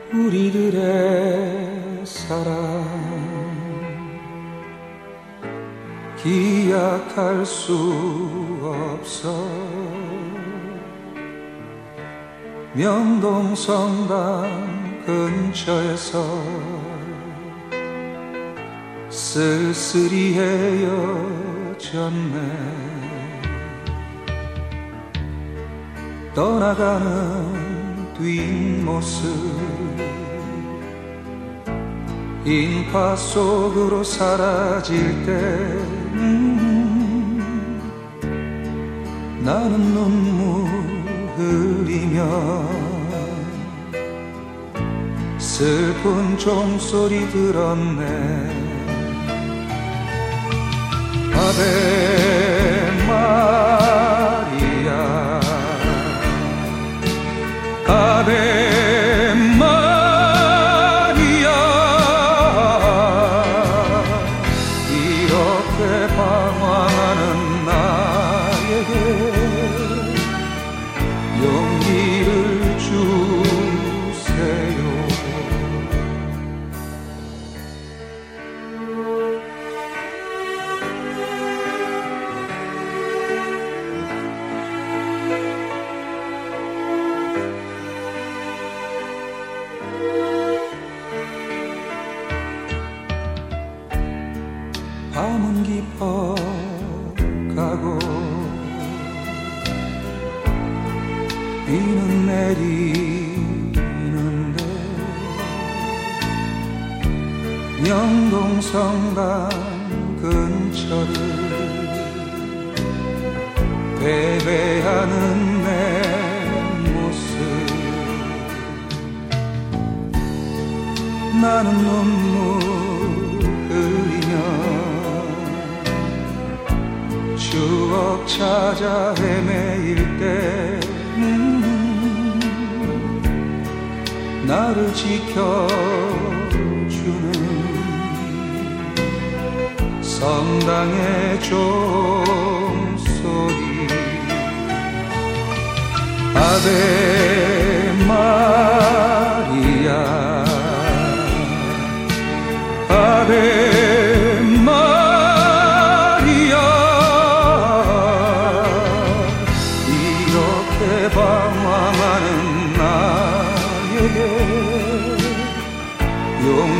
우리들의 사랑 기약할 수 없어. 명동성당 근처에서 쓸쓸히 헤어졌네. 떠나가는 뒷모습 인파 속으로 사라질 때 나는 눈물 흘리며 슬픈 종소리 들었네. 아베 마리아 아베 마리아. 이렇게 방황하는 나에게 용기를 주세요. 밤은 깊어가고 비는 내리는데 명동성당 근처를 베베하는 내 모습 나는 눈물 흘리며 추억 찾아 헤매일 때 나를 지켜주는 성당의 종소리 아베 마리아 아베 마리아. 이렇게 방황하는 나에게 용